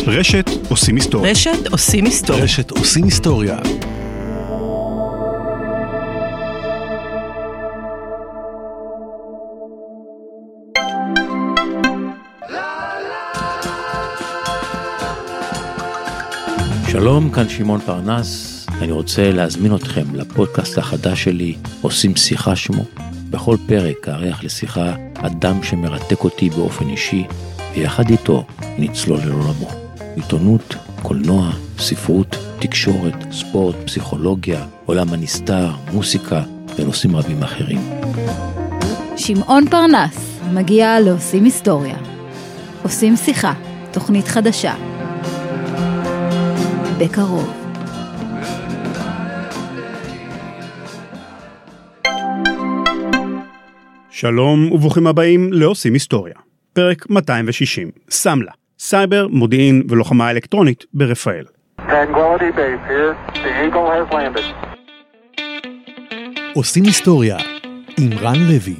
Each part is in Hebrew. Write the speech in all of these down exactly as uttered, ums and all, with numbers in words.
רשת עושים היסטוריה. רשת עושים היסטוריה. רשת עושים היסטוריה. שלום, כאן שמעון פרנס. אני רוצה להזמין אתכם לפודקאסט החדש שלי, עושים שיחה שמו. בכל פרק אארח לשיחה אדם שמרתק אותי באופן אישי, ויחד איתו נצלול לעולמו. עיתונות, קולנוע, ספרות, תקשורת, ספורט, פסיכולוגיה, עולם הנסתר, מוסיקה ונושאים רבים אחרים. שמעון פרנס מגיע לעושים היסטוריה. עושים שיחה, תוכנית חדשה. בקרוב. שלום וברוכים הבאים לעושים היסטוריה. פרק מאתיים ושישים, סמלה, סייבר, מודיעין ולוחמה אלקטרונית ברפאל. עושים היסטוריה עם רן לוי.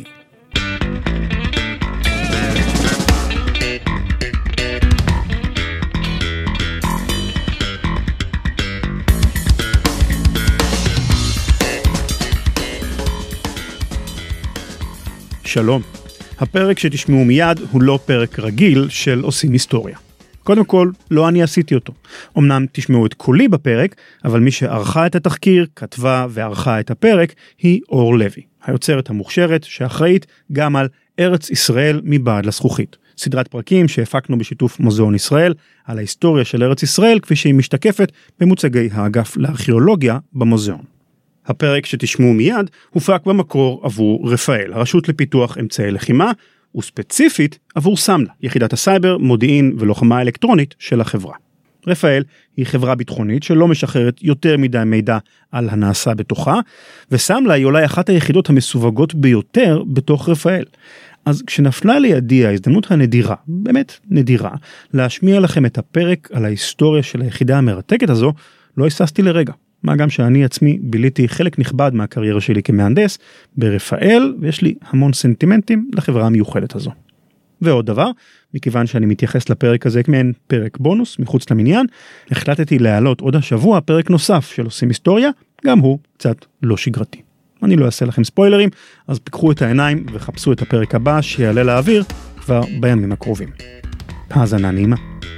שלום. הפרק שתשמעו מיד הוא לא פרק רגיל של עושים היסטוריה. קודם כל, לא אני עשיתי אותו. אמנם תשמעו את קולי בפרק, אבל מי שערכה את התחקיר, כתבה וערכה את הפרק, היא אור לוי, היוצרת המוכשרת שאחראית גם על ארץ ישראל מבעד לזכוכית. סדרת פרקים שהפקנו בשיתוף מוזיאון ישראל, על ההיסטוריה של ארץ ישראל, כפי שהיא משתקפת במוצגי האגף לארכיאולוגיה במוזיאון. הפרק שתשמעו מיד הופק במקור עבור רפאל, הרשות לפיתוח אמצעי לחימה, וספציפית עבור סמלה, יחידת הסייבר, מודיעין ולוחמה אלקטרונית של החברה. רפאל היא חברה ביטחונית שלא משחררת יותר מדי מידע על הנעשה בתוכה, וסמלה היא אולי אחת היחידות המסווגות ביותר בתוך רפאל. אז כשנפלה לידי ההזדמנות הנדירה, באמת נדירה, להשמיע לכם את הפרק על ההיסטוריה של היחידה המרתקת הזו, לא היססתי לרגע. מה גם שאני עצמי ביליתי חלק נכבד מהקריירה שלי כמהנדס ברפאל, ויש לי המון סנטימנטים לחברה המיוחדת הזו. ועוד דבר, מכיוון שאני מתייחס לפרק הזה כמעין פרק בונוס מחוץ למניין, החלטתי להעלות עוד השבוע פרק נוסף של עושים היסטוריה, גם הוא קצת לא שגרתי. אני לא אעשה לכם ספוילרים, אז פיקחו את העיניים וחפשו את הפרק הבא שיעלה לאוויר כבר בימים הקרובים. האזנה נעימה.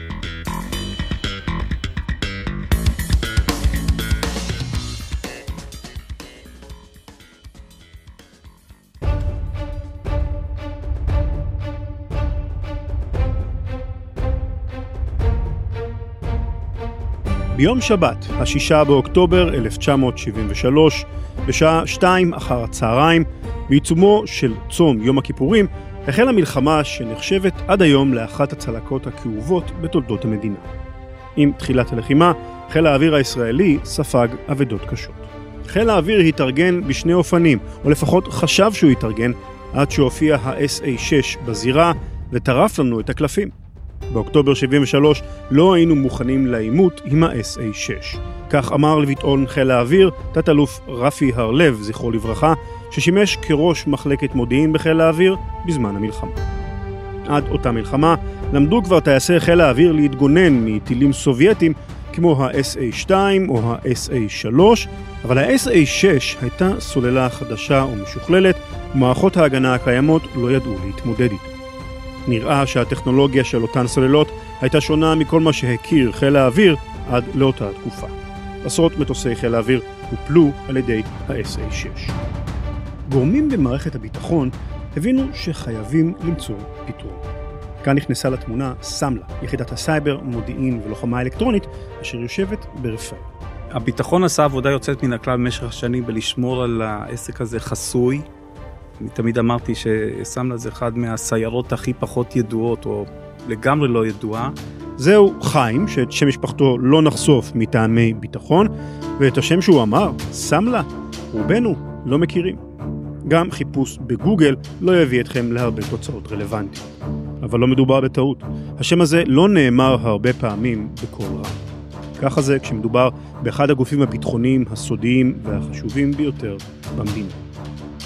ביום שבת, השישה באוקטובר אלף תשע מאות שבעים ושלוש, בשעה שתיים אחר הצהריים, בעיצומו של צום יום הכיפורים, החלה מלחמה שנחשבת עד היום לאחת הצלקות הכאובות בתולדות המדינה. עם תחילת הלחימה, חיל האוויר הישראלי ספג אבדות קשות. חיל האוויר התארגן בשני אופנים, או לפחות חשב שהוא התארגן, עד שהופיע ה-אס איי שש בזירה וטרף לנו את הקלפים. באוקטובר שבעים ושלוש לא היינו מוכנים לעימות עם ה-אס איי שש. כך אמר לביטאון חיל האוויר, תת-אלוף רפי הרלב, זכרו לברכה, ששימש כראש מחלקת מודיעין בחיל האוויר בזמן המלחמה. עד אותה מלחמה למדו כבר טייסי חיל האוויר להתגונן מטילים סובייטים כמו ה-אס איי שתיים או ה-אס איי שלוש, אבל ה-אס איי שש הייתה סוללה חדשה ומשוכללת, ומערכות ההגנה הקיימות לא ידעו להתמודד איתה. נראה שהטכנולוגיה של אותן סוללות הייתה שונה מכל מה שהכיר חיל האוויר עד לאותה תקופה. עשרות מטוסי חיל האוויר הופלו על ידי ה-אס איי שש. גורמים במערכת הביטחון הבינו שחייבים למצוא פתרון. כאן נכנסה לתמונה סמלה, יחידת הסייבר, מודיעין ולוחמה אלקטרונית, אשר יושבת ברפאל. הביטחון עשה עבודה יוצאת מן הכלל במשך השנים בלשמור על העסק הזה חסוי. אני תמיד אמרתי שסמלה זה אחד מהסיירות הכי פחות ידועות, או לגמרי לא ידועה. זהו חיים, שאת שם משפחתו לא נחשוף מטעמי ביטחון, ואת השם שהוא אמר, סמלה, רובנו לא מכירים. גם חיפוש בגוגל לא יביא אתכם להרבה תוצאות רלוונטיות. אבל לא מדובר בטעות. השם הזה לא נאמר הרבה פעמים בקול רם. ככה זה כשמדובר באחד הגופים הביטחוניים הסודיים והחשובים ביותר במדינה.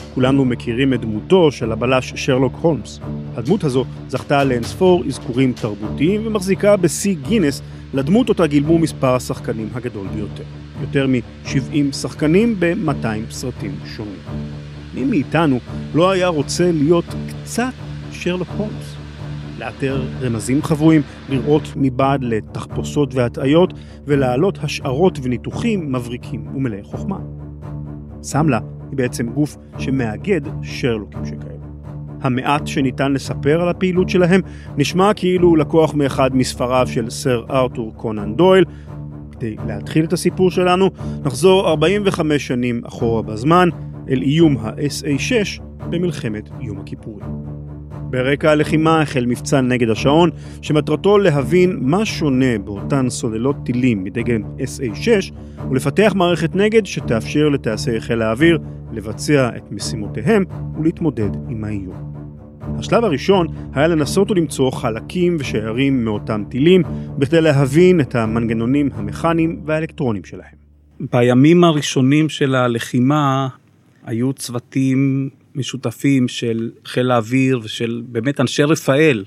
כולנו מכירים את דמותו של הבלש שרלוק הולמס. הדמות הזו זכתה לאינספור אזכורים תרבותיים ומחזיקה בשיא גינס לדמות אותה גילמו מספר השחקנים הגדול ביותר. יותר מ-שבעים שחקנים ב-מאתיים סרטים שונים. מי מאיתנו לא היה רוצה להיות קצת שרלוק הולמס? לאתר רמזים חבויים, לראות מבעד לתחפושות והטעיות, ולהעלות השערות וניתוחים מבריקים ומלאי חוכמה. סמלה היא בעצם גוף שמאגד שרלוקים שכאלה. המעט שניתן לספר על הפעילות שלהם נשמע כאילו לקוח מאחד מספריו של סר ארתור קונן דויל. כדי להתחיל את הסיפור שלנו, נחזור ארבעים וחמש שנים אחורה בזמן, אל איום ה-אס איי שש במלחמת יום הכיפורים. ברקע הלחימה החל מבצע נגד השעון, שמטרתו להבין מה שונה באותן סוללות טילים מדגם אס איי שש, ולפתח מערכת נגד שתאפשר לטייסי חיל האוויר לבצע את משימותיהם ולהתמודד עם האיום. השלב הראשון היה לנסות ולמצוא חלקים ושיירים מאותם טילים, בכדי להבין את המנגנונים המכניים והאלקטרונים שלהם. בימים הראשונים של הלחימה היו צוותים משותפים של חיל האוויר ושל באמת אנשי רפאל,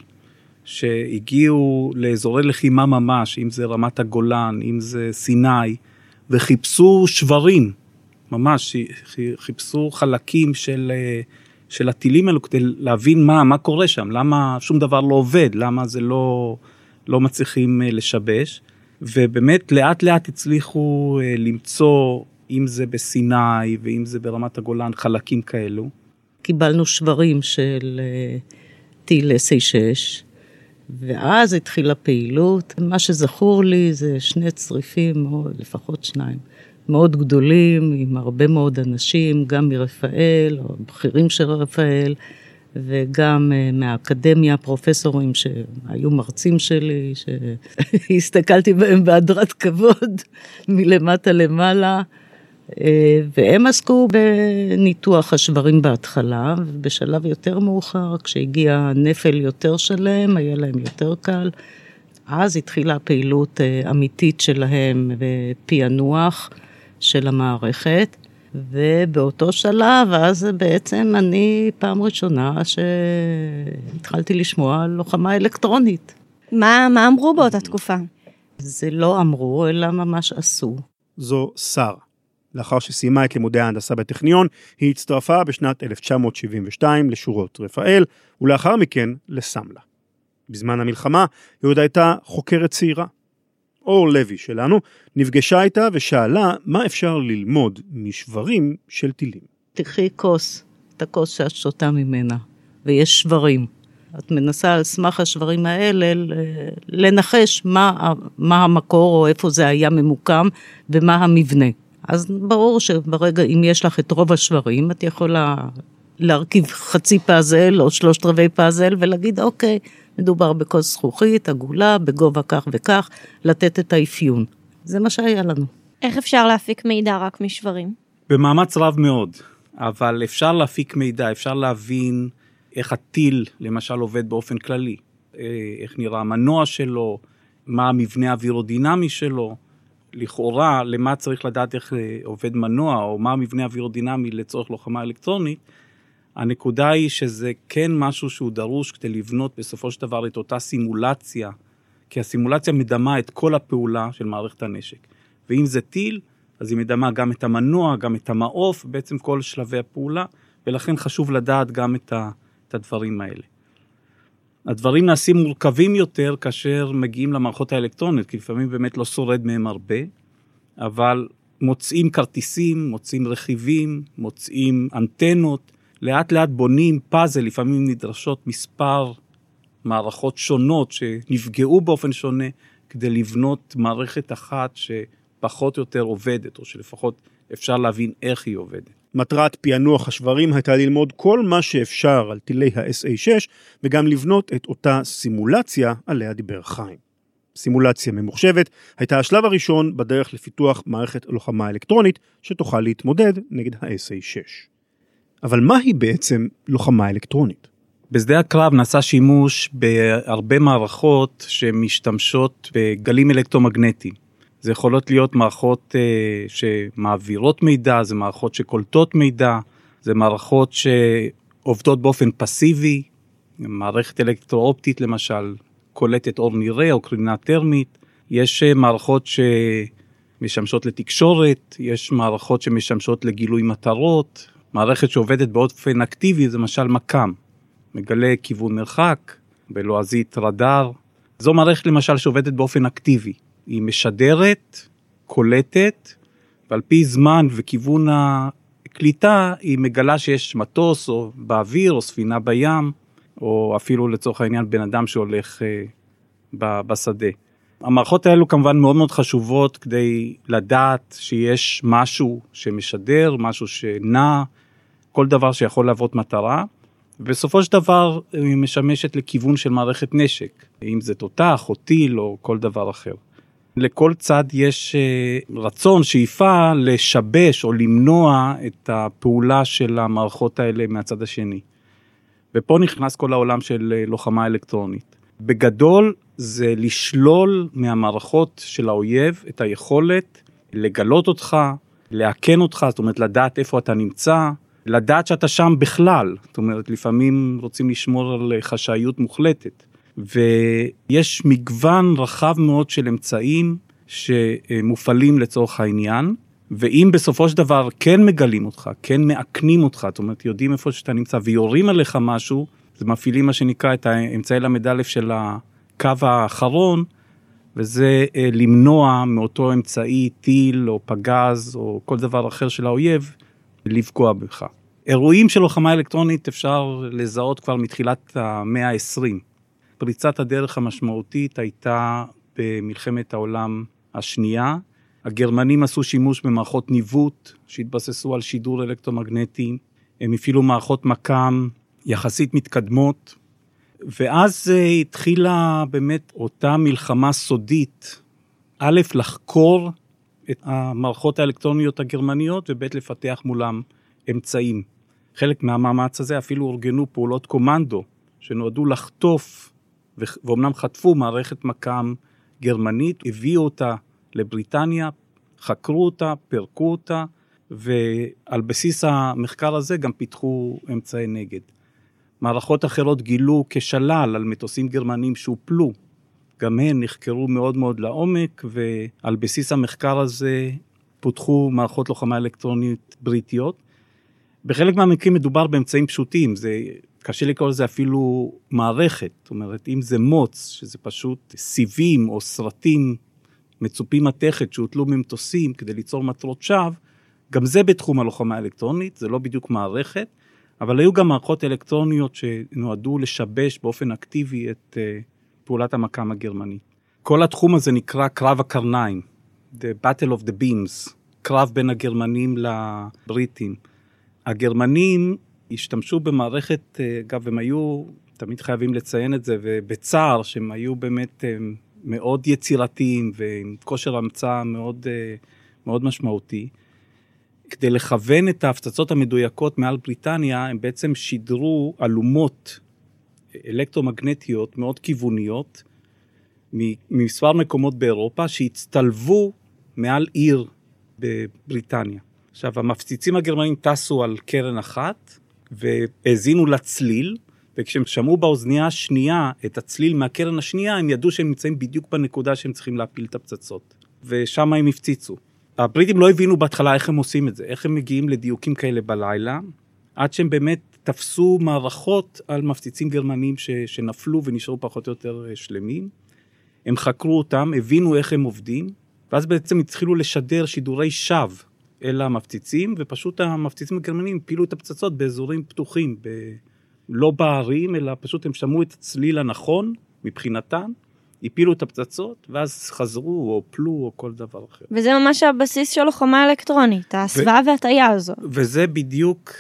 שהגיעו לאזורי לחימה ממש, אם זה רמת הגולן, אם זה סיני, וחיפשו שברים, ממש, חיפשו חלקים של, של הטילים האלו, כדי להבין מה, מה קורה שם, למה שום דבר לא עובד, למה זה לא, לא מצליחים לשבש, ובאמת לאט לאט הצליחו למצוא, אם זה בסיני ואם זה ברמת הגולן, חלקים כאלו. קיבלנו שברים של טיל אס איי שש, ואז התחילה פעילות. מה שזכור לי זה שני צריפים, או לפחות שניים, מאוד גדולים, עם הרבה מאוד אנשים, גם מרפאל, או בכירים של רפאל, וגם מהאקדמיה, פרופסורים שהיו מרצים שלי, שהסתכלתי בהם בהדרת כבוד, מלמטה למעלה, והם עסקו בניתוח השברים בהתחלה, ובשלב יותר מאוחר, כשהגיע נפל יותר שלם, היה להם יותר קל, אז התחילה פעילות אמיתית שלהם בפענוח של המערכת, ובאותו שלב, אז בעצם אני פעם ראשונה שהתחלתי לשמוע על לוחמה אלקטרונית. מה, מה אמרו באותה תקופה? זה לא אמרו, אלא ממש עשו. זו שר. לאחר שסיימה את לימודי ההנדסה בטכניון, היא הצטרפה בשנת אלף תשע מאות שבעים ושתיים לשורות רפאל, ולאחר מכן לסמלה. בזמן המלחמה, היא עוד הייתה חוקרת צעירה. אור לוי שלנו נפגשה איתה ושאלה מה אפשר ללמוד משברים של טילים. תקחי כוס, את הכוס שאת שותה ממנה, ויש שברים. את מנסה על סמך השברים האלה לנחש מה, מה המקור או איפה זה היה ממוקם ומה המבנה. אז ברור שברגע, אם יש לך את רוב השברים, את יכולה להרכיב חצי פאזל או שלושת רבעי פאזל ולהגיד, אוקיי, מדובר בכוס זכוכית, עגולה, בגובה כך וכך, לתת את האפיון. זה מה שהיה לנו. איך אפשר להפיק מידע רק משברים? במאמץ רב מאוד, אבל אפשר להפיק מידע, אפשר להבין איך הטיל, למשל, עובד באופן כללי, איך נראה המנוע שלו, מה המבנה האווירודינמי שלו, לכאורה, למה צריך לדעת איך עובד מנוע, או מה המבנה האווירודינמי לצורך לוחמה אלקטרונית, הנקודה היא שזה כן משהו שהוא דרוש כדי לבנות בסופו של דבר את אותה סימולציה, כי הסימולציה מדמה את כל הפעולה של מערכת הנשק. ואם זה טיל, אז היא מדמה גם את המנוע, גם את המעוף, בעצם כל שלבי הפעולה, ולכן חשוב לדעת גם את, ה, את הדברים האלה. הדברים נעשים מורכבים יותר כאשר מגיעים למערכות האלקטרוניות, כי לפעמים באמת לא שורד מהם הרבה, אבל מוצאים כרטיסים, מוצאים רכיבים, מוצאים אנטנות, לאט לאט בונים פאזל, לפעמים נדרשות מספר מערכות שונות שנפגעו באופן שונה, כדי לבנות מערכת אחת שפחות או יותר עובדת, או שלפחות אפשר להבין איך היא עובדת. מטרת פענוח השברים הייתה ללמוד כל מה שאפשר על טילי ה-אס איי שש, וגם לבנות את אותה סימולציה עליה דיבר חיים. סימולציה ממוחשבת הייתה השלב הראשון בדרך לפיתוח מערכת לוחמה אלקטרונית, שתוכל להתמודד נגד ה-אס איי שש. אבל מה היא בעצם לוחמה אלקטרונית? בשדה הקרב נעשה שימוש בהרבה מערכות שמשתמשות בגלים אלקטרומגנטיים. זה יכולות להיות מערכות uh, שמעבירות מידע, זה מערכות שקולטות מידע, זה מערכות שעובדות באופן פסיבי, מערכת אלקטרואופטית למשל, קולטת אור נראה או קרינה טרמית, יש מערכות שמשמשות לתקשורת, יש מערכות שמשמשות לגילוי מטרות, מערכת שעובדת באופן אקטיבי זה למשל מקם, מגלה כיוון מרחק, בלועזית רדאר, זו מערכת למשל שעובדת באופן אקטיבי, היא משדרת, קולטת, ועל פי זמן וכיוון הקליטה היא מגלה שיש מטוס או באוויר או ספינה בים, או אפילו לצורך העניין בן אדם שהולך אה, בשדה. המערכות האלו כמובן מאוד מאוד חשובות כדי לדעת שיש משהו שמשדר, משהו שנע, כל דבר שיכול להוות מטרה, ובסופו של דבר היא משמשת לכיוון של מערכת נשק, אם זה תותח או טיל או כל דבר אחר. לכל צד יש רצון, שאיפה לשבש או למנוע את הפעולה של המערכות האלה מהצד השני. ופה נכנס כל העולם של לוחמה אלקטרונית. בגדול זה לשלול מהמערכות של האויב את היכולת לגלות אותך, להקן אותך, זאת אומרת לדעת איפה אתה נמצא, לדעת שאתה שם בכלל, זאת אומרת לפעמים רוצים לשמור על חשאיות מוחלטת. ויש מגוון רחב מאוד של אמצעים שמופעלים לצורך העניין, ואם בסופו של דבר כן מגלים אותך, כן מאקנים אותך, זאת אומרת יודעים איפה שאתה נמצא ויורים עליך משהו, זה מפעילים מה שנקרא את האמצעי למד א' של הקו האחרון, וזה למנוע מאותו אמצעי טיל או פגז או כל דבר אחר של האויב, לפגוע בך. אירועים של לוחמה אלקטרונית אפשר לזהות כבר מתחילת המאה ה-עשרים. פריצת הדרך המשמעותית הייתה במלחמת העולם השנייה. הגרמנים עשו שימוש במערכות ניווט שהתבססו על שידור אלקטרומגנטי. הם הפעילו מערכות מקם יחסית מתקדמות. ואז התחילה באמת אותה מלחמה סודית. א', לחקור את המערכות האלקטרוניות הגרמניות, וב' לפתח מולם אמצעים. חלק מהמאמץ הזה אפילו אורגנו פעולות קומנדו, שנועדו לחטוף, ואומנם חטפו מערכת מקם גרמנית, הביאו אותה לבריטניה, חקרו אותה, פרקו אותה, ועל בסיס המחקר הזה גם פיתחו אמצעי נגד. מערכות אחרות גילו כשלל על מטוסים גרמנים שהופלו, גם הן נחקרו מאוד מאוד לעומק, ועל בסיס המחקר הזה פותחו מערכות לוחמה אלקטרונית בריטיות. בחלק מהמקרים מדובר באמצעים פשוטים, זה קשה לקרוא לזה אפילו מערכת, זאת אומרת, אם זה מוץ, שזה פשוט סיבים או סרטים מצופים מתכת שהוטלו ממטוסים כדי ליצור מטרות שווא, גם זה בתחום הלוחמה האלקטרונית, זה לא בדיוק מערכת, אבל היו גם מערכות אלקטרוניות שנועדו לשבש באופן אקטיבי את פעולת המקם הגרמני. כל התחום הזה נקרא קרב הקרניים, The Battle of the Beams, קרב בין הגרמנים לבריטים. הגרמנים השתמשו במערכת, אגב, הם היו, תמיד חייבים לציין את זה, ובצער שהם היו באמת מאוד יצירתיים, ועם כושר המצאה מאוד, מאוד משמעותי. כדי לכוון את ההפצצות המדויקות מעל בריטניה, הם בעצם שידרו אלומות אלקטרומגנטיות מאוד כיווניות, ממספר מקומות באירופה, שהצטלבו מעל עיר בבריטניה. עכשיו, המפציצים הגרמנים טסו על קרן אחת, והזינו לצליל, וכשהם שמעו באוזנייה השנייה את הצליל מהקרן השנייה, הם ידעו שהם נמצאים בדיוק בנקודה שהם צריכים להפיל את הפצצות. ושם הם הפציצו. הבריטים לא הבינו בהתחלה איך הם עושים את זה, איך הם מגיעים לדיוקים כאלה בלילה, עד שהם באמת תפסו מערכות על מפציצים גרמנים ש, שנפלו ונשארו פחות או יותר שלמים. הם חקרו אותם, הבינו איך הם עובדים, ואז בעצם התחילו לשדר שידורי שווא אל המפציצים, ופשוט המפציצים הגרמנים פילו את הפצצות באזורים פתוחים, ב... לא בערים, אלא פשוט הם שמעו את הצליל הנכון מבחינתם, הפילו את הפצצות, ואז חזרו או פלו או כל דבר אחר. וזה ממש הבסיס של לוחמה אלקטרונית, ההסוואה ו... והטעיה הזו. וזה בדיוק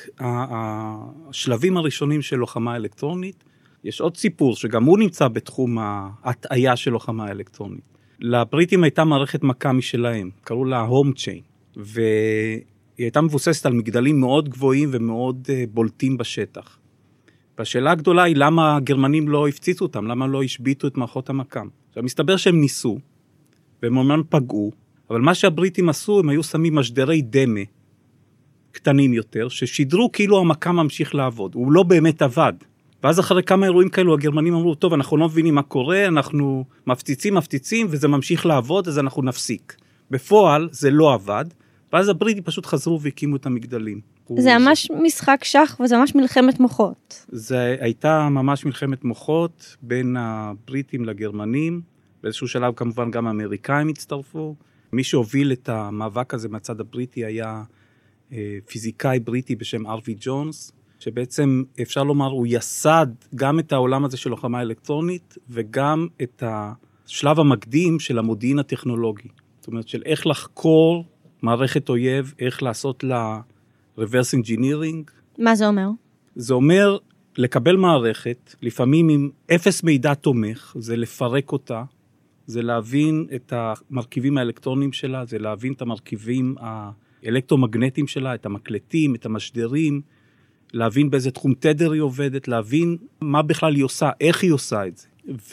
השלבים הראשונים של לוחמה אלקטרונית. יש עוד סיפור שגם הוא נמצא בתחום ההטעיה של לוחמה אלקטרונית. לבריטים הייתה מערכת מקם משלהם, קראו לה הום צ'יין, והיא הייתה מבוססת על מגדלים מאוד גבוהים ומאוד בולטים בשטח. והשאלה הגדולה היא למה הגרמנים לא הפציצו אותם, למה לא השביטו את מערכות המקם. עכשיו, מסתבר שהם ניסו, והם אומנם פגעו, אבל מה שהבריטים עשו, הם היו שמים משדרי דמה קטנים יותר, ששידרו כאילו המקם ממשיך לעבוד, הוא לא באמת עבד. ואז אחרי כמה אירועים כאלו, הגרמנים אמרו, טוב, אנחנו לא מבינים מה קורה, אנחנו מפציצים, מפציצים, וזה ממשיך לעבוד, אז אנחנו נפסיק. בפועל זה לא עבד, ואז הבריטים פשוט חזרו והקימו את המגדלים. זה ממש משחק שח, וזה ממש מלחמת מוחות. זה הייתה ממש מלחמת מוחות, בין הבריטים לגרמנים, באיזשהו שלב כמובן גם האמריקאים הצטרפו. מי שהוביל את המאבק הזה מהצד הבריטי היה פיזיקאי בריטי בשם ארווי ג'ונס, שבעצם אפשר לומר הוא יסד גם את העולם הזה של לוחמה אלקטרונית, וגם את השלב המקדים של המודיעין הטכנולוגי. זאת אומרת של איך לחקור מערכת אויב, איך לעשות לה reverse engineering. מה זה אומר? זה אומר לקבל מערכת, לפעמים עם אפס מידע תומך, זה לפרק אותה, זה להבין את המרכיבים האלקטרוניים שלה, זה להבין את המרכיבים האלקטרומגנטיים שלה, את המקלטים, את המשדרים, להבין באיזה תחום תדר היא עובדת, להבין מה בכלל היא עושה, איך היא עושה את זה.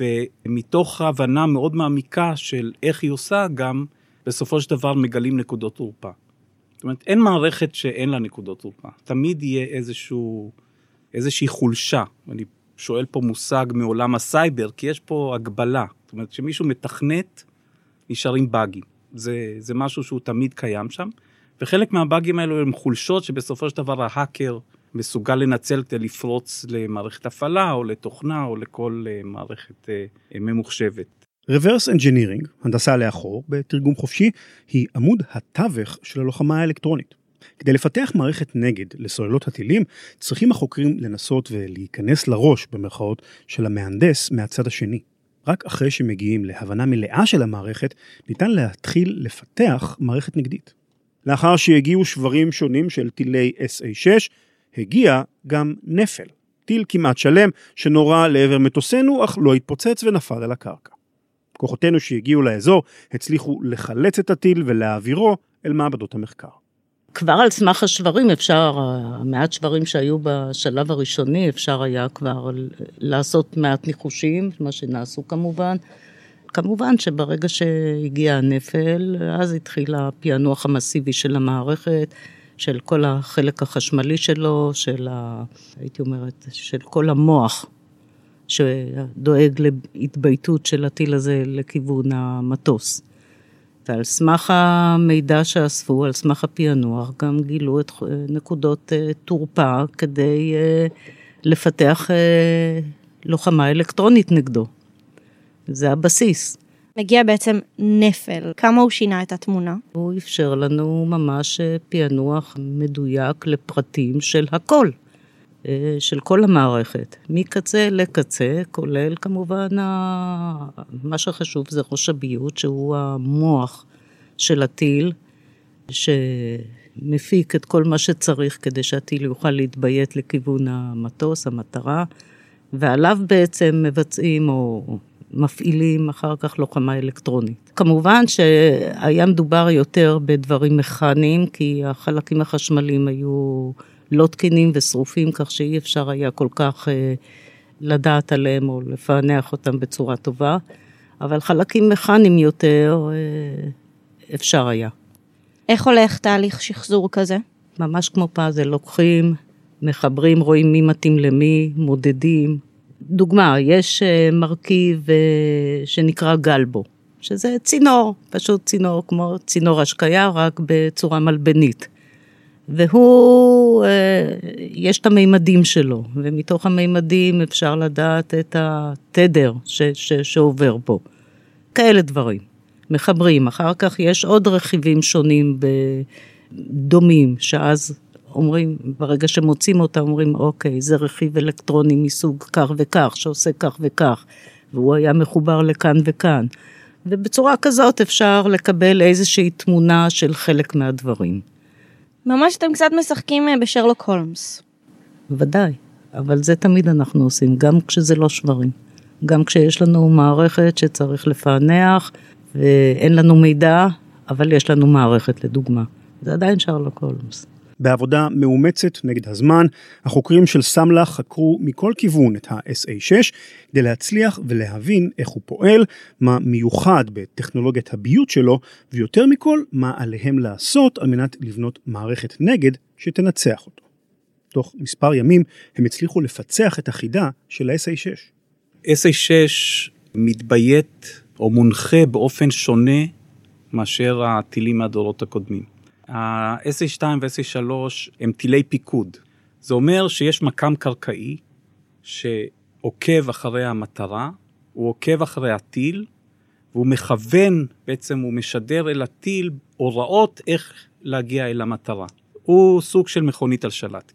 ומתוך ההבנה מאוד מעמיקה של איך היא עושה, גם בסופו של דבר מגלים נקודות תורפה. זאת אומרת, אין מערכת שאין לה נקודות תורפה. תמיד יהיה איזשהו, איזושהי חולשה. אני שואל פה מושג מעולם הסייבר, כי יש פה הגבלה. זאת אומרת, שמישהו מתכנת, נשארים באגים. זה, זה משהו שהוא תמיד קיים שם. וחלק מהבאגים האלו הם חולשות שבסופו של דבר ההאקר מסוגל לנצל כדי לפרוץ למערכת הפעלה או לתוכנה או לכל מערכת ממוחשבת. Reverse Engineering, הנדסה לאחור, בתרגום חופשי, היא עמוד התווך של הלוחמה האלקטרונית. כדי לפתח מערכת נגד לסוללות הטילים, צריכים החוקרים לנסות ולהיכנס לראש במרכאות של המהנדס מהצד השני. רק אחרי שמגיעים להבנה מלאה של המערכת, ניתן להתחיל לפתח מערכת נגדית. לאחר שהגיעו שברים שונים של טילי אס איי שש, הגיע גם נפל, טיל כמעט שלם שנורה לעבר מטוסנו, אך לא התפוצץ ונפל על הקרקע. כוחותינו שהגיעו לאזור הצליחו לחלץ את הטיל ולהעבירו אל מעבדות המחקר. כבר על סמך השברים אפשר, המעט שברים שהיו בשלב הראשוני, אפשר היה כבר לעשות מעט ניחושים, מה שנעשו כמובן. כמובן שברגע שהגיע הנפל, אז התחיל הפענוח המסיבי של המערכת, של כל החלק החשמלי שלו, של ה, הייתי אומרת, של כל המוח, שדואג להתבייתות של הטיל הזה לכיוון המטוס. ועל סמך המידע שאספו, על סמך הפענוח, גם גילו את נקודות תורפה כדי לפתח לוחמה אלקטרונית נגדו. זה הבסיס. מגיע בעצם נפל. כמה הוא שינה את התמונה? הוא אפשר לנו ממש פענוח מדויק לפרטים של הכל. של כל המערכת, מקצה לקצה, כולל כמובן מה שחשוב זה ראש הביות, שהוא המוח של הטיל, שמפיק את כל מה שצריך כדי שהטיל יוכל להתביית לכיוון המטוס, המטרה, ועליו בעצם מבצעים או מפעילים אחר כך לוחמה אלקטרונית. כמובן שהיה מדובר יותר בדברים מכניים, כי החלקים החשמליים היו לא תקינים ושרופים, כך שאי אפשר היה כל כך אה, לדעת עליהם או לפענח אותם בצורה טובה, אבל חלקים מכניים יותר אה, אפשר היה. איך הולך תהליך שחזור כזה? ממש כמו פאזל, לוקחים, מחברים, רואים מי מתאים למי, מודדים. דוגמה, יש אה, מרכיב אה, שנקרא גלבו, שזה צינור, פשוט צינור כמו צינור השקיה, רק בצורה מלבנית. והוא, יש את המימדים שלו, ומתוך המימדים אפשר לדעת את התדר ש, ש, שעובר פה. כאלה דברים. מחברים. אחר כך יש עוד רכיבים שונים דומים, שאז אומרים, ברגע שמוצאים אותם, אומרים, אוקיי, זה רכיב אלקטרוני מסוג כך וכך, שעושה כך וכך, והוא היה מחובר לכאן וכאן. ובצורה כזאת אפשר לקבל איזושהי תמונה של חלק מהדברים. ממש אתם קצת משחקים בשרלוק הולמס. ודאי, אבל זה תמיד אנחנו עושים, גם כשזה לא שברים. גם כשיש לנו מערכת שצריך לפענח, ואין לנו מידע, אבל יש לנו מערכת לדוגמה. זה עדיין שרלוק הולמס. בעבודה מאומצת נגד הזמן, החוקרים של סמלה חקרו מכל כיוון את ה-אס איי שש, כדי להצליח ולהבין איך הוא פועל, מה מיוחד בטכנולוגיית הביות שלו, ויותר מכל, מה עליהם לעשות על מנת לבנות מערכת נגד שתנצח אותו. תוך מספר ימים הם הצליחו לפצח את החידה של ה-אס איי שש. אס איי שש מתביית או מונחה באופן שונה מאשר הטילים מהדורות הקודמים. ה-אס איי שתיים ו-אס איי שלוש הם טילי פיקוד. זה אומר שיש מקם קרקעי שעוקב אחרי המטרה, הוא עוקב אחרי הטיל, והוא מכוון, בעצם הוא משדר אל הטיל הוראות איך להגיע אל המטרה. הוא סוג של מכונית על שלט.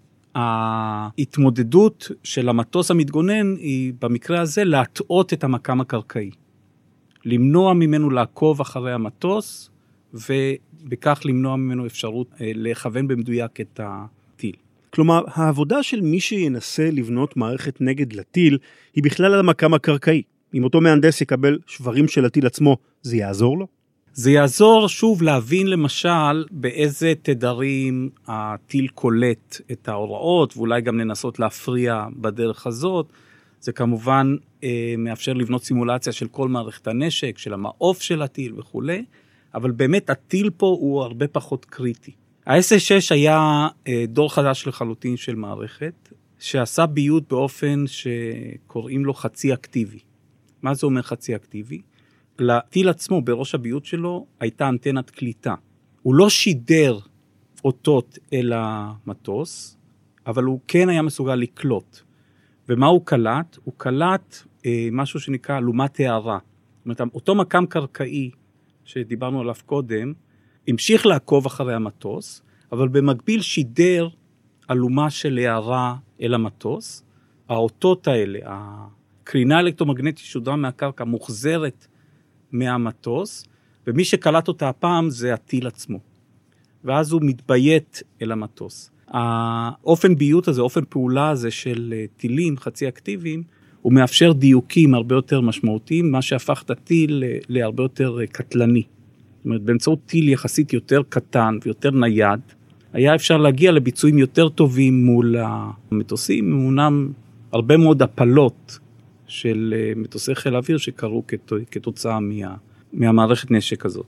ההתמודדות של המטוס המתגונן היא במקרה הזה להטעות את המקם הקרקעי. למנוע ממנו לעקוב אחרי המטוס, ובכך למנוע ממנו אפשרות לכוון במדויק את הטיל. כלומר, העבודה של מי שינסה לבנות מערכת נגד לטיל, היא בכלל על המקם הקרקעי. אם אותו מהנדס יקבל שברים של הטיל עצמו, זה יעזור לו? זה יעזור שוב להבין למשל באיזה תדרים הטיל קולט את ההוראות, ואולי גם לנסות להפריע בדרך הזאת. זה כמובן אה, מאפשר לבנות סימולציה של כל מערכת הנשק, של המעוף של הטיל וכו'. אבל באמת הטיל פה הוא הרבה פחות קריטי. ה-אס איי שש היה אה, דור חדש לחלוטין של מערכת, שעשה ביות באופן שקוראים לו חצי אקטיבי. מה זה אומר חצי אקטיבי? לטיל עצמו, בראש הביות שלו, הייתה אנטנת קליטה. הוא לא שידר אותות אל המטוס, אבל הוא כן היה מסוגל לקלוט. ומה הוא קלט? הוא קלט אה, משהו שנקרא אלומת הערה. זאת אומרת, אותו מקם קרקעי שדיברנו עליו קודם, המשיך לעקוב אחרי המטוס, אבל במקביל שידר אלומה של הערה אל המטוס. האותות האלה, הקרינה אלקטרומגנטית שודרה מהקרקע מוחזרת מהמטוס, ומי שקלט אותה הפעם זה הטיל עצמו. ואז הוא מתביית אל המטוס. האופן ביות הזה, אופן פעולה הזה של טילים חצי אקטיביים, הוא מאפשר דיוקים הרבה יותר משמעותיים, מה שהפך את הטיל להרבה יותר קטלני. זאת אומרת, באמצעות טיל יחסית יותר קטן ויותר נייד, היה אפשר להגיע לביצועים יותר טובים מול המטוסים, מונם הרבה מאוד הפלות של מטוסי חיל האוויר שקרו כתוצאה מה, מהמערכת נשק הזאת.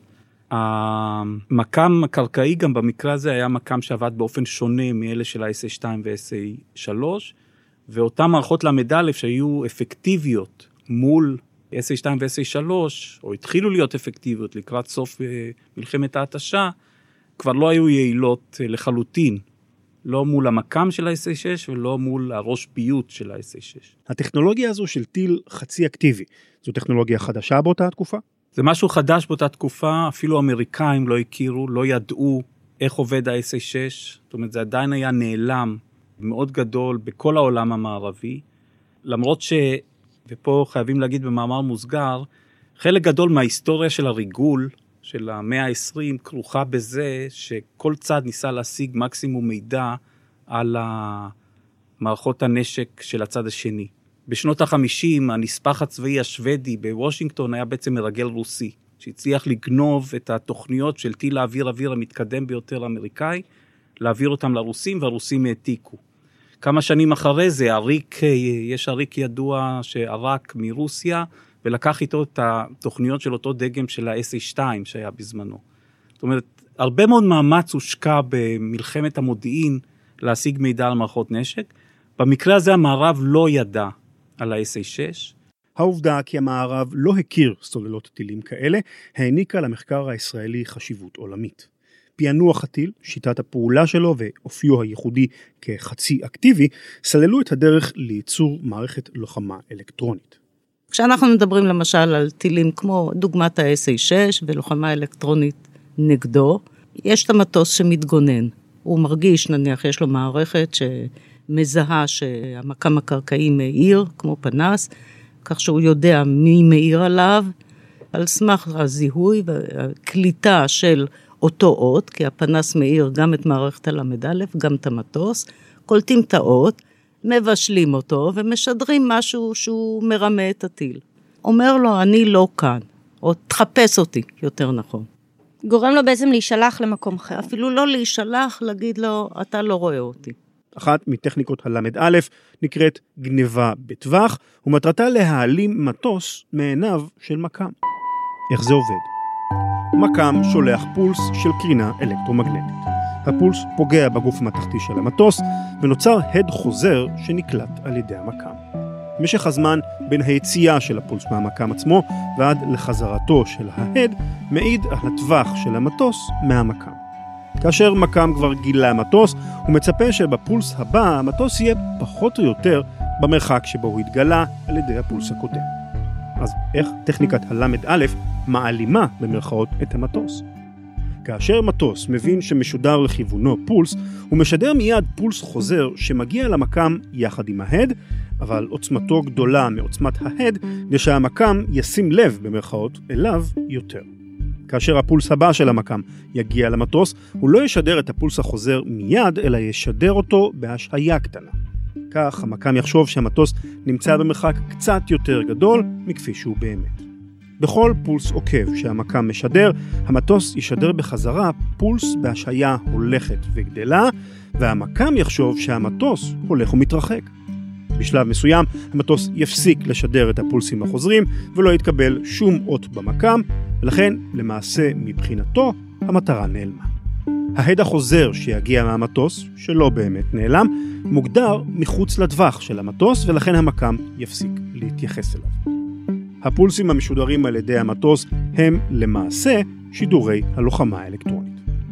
המקם הקרקעי גם במקרה הזה היה מקם שעבד באופן שונה מאלה של ה-אס איי שתיים ו-אס איי שלוש, ואותן מערכות למד א' שהיו אפקטיביות מול אס איי שתיים ו-אס איי שלוש, או התחילו להיות אפקטיביות לקראת סוף מלחמת ההתשה, כבר לא היו יעילות לחלוטין, לא מול המקם של ה-אס איי שש ולא מול הראש ביות של ה-אס איי שש. הטכנולוגיה הזו של טיל חצי אקטיבי, זו טכנולוגיה חדשה באותה התקופה? זה משהו חדש באותה תקופה, אפילו אמריקאים לא הכירו, לא ידעו איך עובד ה-אס איי שש, זאת אומרת זה עדיין היה נעלם מאוד גדול בכל העולם המערבי, למרות ש, ופה חייבים להגיד במאמר מוסגר, חלק גדול מההיסטוריה של הריגול, של המאה ה-עשרים, כרוכה בזה שכל צד ניסה להשיג מקסימום מידע על מערכות הנשק של הצד השני. בשנות ה-חמישים, הנספח הצבאי השוודי בוושינגטון היה בעצם מרגל רוסי, שהצליח לגנוב את התוכניות של טיל האוויר-אוויר המתקדם ביותר האמריקאי, להעביר אותם לרוסים, והרוסים העתיקו. כמה שנים אחרי זה, הריק, יש הריק ידוע שערק מרוסיה, ולקח איתו את התוכניות של אותו דגם של ה-אס איי שתיים שהיה בזמנו. זאת אומרת, הרבה מאוד מאמץ הושקע במלחמת המודיעין להשיג מידע על מערכות נשק. במקרה הזה המערב לא ידע על ה-אס איי שש. העובדה כי המערב לא הכיר סוללות טילים כאלה, העניקה למחקר הישראלי חשיבות עולמית. פענוח הטיל, שיטת הפעולה שלו ואופיו הייחודי כחצי אקטיבי, סללו את הדרך לייצור מערכת לוחמה אלקטרונית. כשאנחנו מדברים למשל על טילים כמו דוגמת ה-אס איי שש ולוחמה אלקטרונית נגדו, יש את המטוס שמתגונן. הוא מרגיש, נניח, יש לו מערכת שמזהה שהמקם הקרקעי מאיר, כמו פנס, כך שהוא יודע מי מאיר עליו, על סמך הזיהוי והקליטה של אותו אות, כי הפנס מאיר גם את מערכת הלמד א', גם את המטוס, קולטים את האות, מבשלים אותו ומשדרים משהו שהוא מרמה את הטיל. אומר לו, אני לא כאן, או תחפש אותי, יותר נכון. גורם לו בעצם להישלח למקום אחר. אפילו לא להישלח, להגיד לו, אתה לא רואה אותי. אחת מטכניקות הלמד א' נקראת גניבה בטווח, ומטרתה להעלים מטוס מעיניו של מקם. איך זה עובד? מקם שולח פולס של קרינה אלקטרומגנטית. הפולס פוגע בגוף המתחתי של המטוס, ונוצר הד חוזר שנקלט על ידי המקם. משך הזמן בין היציאה של הפולס מהמקם עצמו ועד לחזרתו של ההד מעיד על הטווח של המטוס מהמקם. כאשר מקם כבר גילה המטוס, הוא מצפה שבפולס הבא המטוס יהיה פחות או יותר במרחק שבו הוא התגלה על ידי הפולס הקודם. אז איך טכניקת הלמד א' מעלימה במרכאות את המטוס? כאשר מטוס מבין שמשודר לכיוונו פולס, הוא משדר מיד פולס חוזר שמגיע למקם יחד עם ההד, אבל עוצמתו גדולה מעוצמת ההד, כדי שהמקם ישים לב במרכאות אליו יותר. כאשר הפולס הבא של המקם יגיע למטוס, הוא לא ישדר את הפולס החוזר מיד, אלא ישדר אותו בהשהיה קטנה. כך המקם יחשוב שהמטוס נמצא במרחק קצת יותר גדול מכפי שהוא באמת. בכל פולס עוקב שהמקם משדר, המטוס ישדר בחזרה פולס בהשהיה הולכת וגדלה, והמקם יחשוב שהמטוס הולך ומתרחק. בשלב מסוים המטוס יפסיק לשדר את הפולסים החוזרים ולא יתקבל שום אות במקם, ולכן למעשה מבחינתו המטרה נעלמה. ההד החוזר שיגיע מהמטוס, שלא באמת נעלם, מוגדר מחוץ לטווח של המטוס, ולכן המקם יפסיק להתייחס אליו. הפולסים המשודרים על ידי המטוס הם למעשה שידורי הלוחמה האלקטרונית.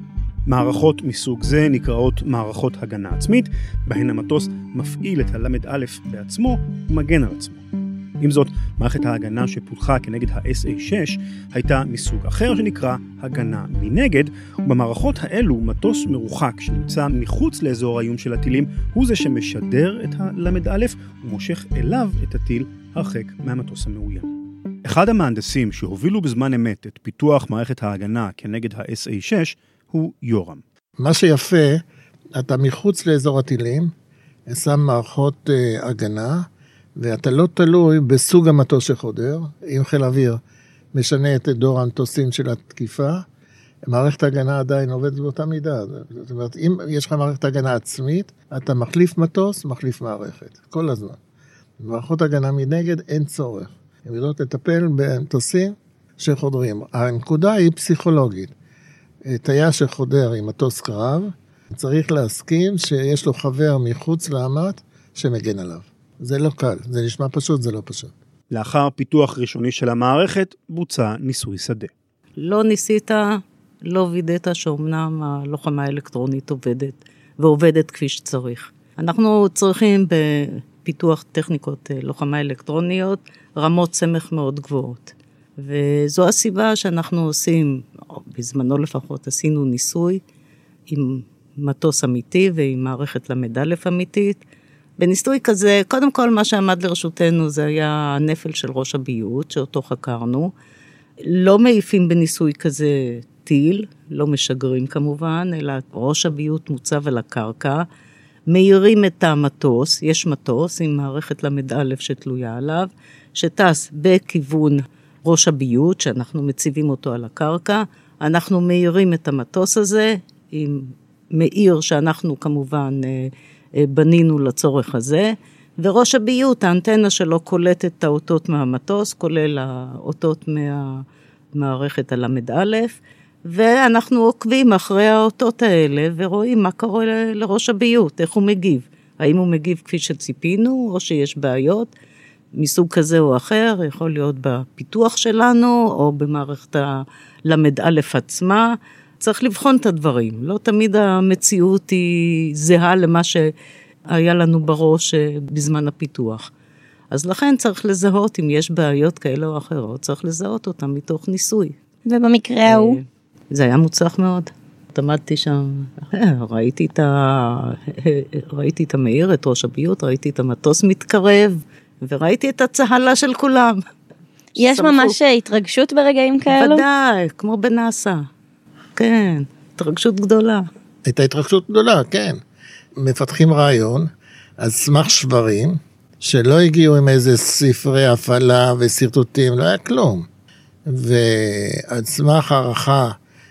מערכות מסוג זה נקראות מערכות הגנה עצמית, בהן המטוס מפעיל את הלמד א' בעצמו ומגן על עצמו. עם זאת, מערכת ההגנה שפותחה כנגד ה-אס איי שש הייתה מסוג אחר שנקרא הגנה מנגד, ובמערכות האלו מטוס מרוחק שנמצא מחוץ לאזור האיום של הטילים הוא זה שמשדר את הלמד א' ומושך אליו את הטיל הרחק מהמטוס המאוים. אחד המהנדסים שהובילו בזמן אמת את פיתוח מערכת ההגנה כנגד ה-אס איי שש הוא יורם. מה שיפה, אתה מחוץ לאזור הטילים, שם מערכות uh, הגנה, ואתה לא תלוי בסוג המטוס שחודר. אם חיל אוויר משנה את דור המטוסים של התקיפה, מערכת ההגנה עדיין עובדת באותה מידה. זאת אומרת, אם יש לך מערכת הגנה עצמית, אתה מחליף מטוס, מחליף מערכת, כל הזמן. מערכות הגנה מנגד אין צורך. הם יודעות לטפל במטוסים שחודרים. הנקודה היא פסיכולוגית. טייס שחודר עם מטוס קרב, צריך להסכים שיש לו חבר מחוץ לאמת שמגן עליו. זה לא קל, זה נשמע פשוט, זה לא פשוט. לאחר פיתוח ראשוני של המערכת, בוצע ניסוי שדה. לא ניסית, לא וידאת שאומנם הלוחמה האלקטרונית עובדת, ועובדת כפי שצריך. אנחנו צריכים בפיתוח טכניקות לוחמה אלקטרוניות, רמות סמך מאוד גבוהות. וזו הסיבה שאנחנו עושים, בזמנו לפחות עשינו ניסוי עם מטוס אמיתי ועם מערכת למד א' אמיתית. בניסוי כזה, קודם כל מה שעמד לרשותנו זה היה הנפל של ראש הביות, שאותו חקרנו. לא מעיפים בניסוי כזה טיל, לא משגרים כמובן, אלא ראש הביות מוצב על הקרקע, מאירים את המטוס, יש מטוס עם מערכת למד א' שתלויה עליו, שטס בכיוון ראש הביות, שאנחנו מציבים אותו על הקרקע, אנחנו מאירים את המטוס הזה, עם מאיר שאנחנו כמובן בנינו לצורך הזה, וראש הביות, האנטנה שלו קולטת את האותות מהמטוס, כולל האותות מהמערכת הלמד א', ואנחנו עוקבים אחרי האותות האלה, ורואים מה קורה לראש הביות, איך הוא מגיב. האם הוא מגיב כפי שציפינו, או שיש בעיות, מסוג כזה או אחר, יכול להיות בפיתוח שלנו, או במערכת הלמד א' עצמה, צריך לבחון את הדברים. לא תמיד המציאות היא זהה למה שהיה לנו בראש בזמן הפיתוח. אז לכן צריך לזהות, אם יש בעיות כאלה או אחרות, צריך לזהות אותם מתוך ניסוי. ובמקרה ההוא? זה היה מוצלח מאוד. עמדתי שם, ראיתי את ה... ראיתי את המאיר, את ראש הביות, ראיתי את המטוס מתקרב, וראיתי את הצהלה של כולם. יש ממש התרגשות ברגעים כאלו? ודאי, כמו בנאסא. כן, התרגשות גדולה. הייתה התרגשות גדולה, כן. מפתחים רעיון, על סמך שברים, שלא הגיעו עם איזה ספרי הפעלה וסרטוטים, לא היה כלום. ועל סמך הערכה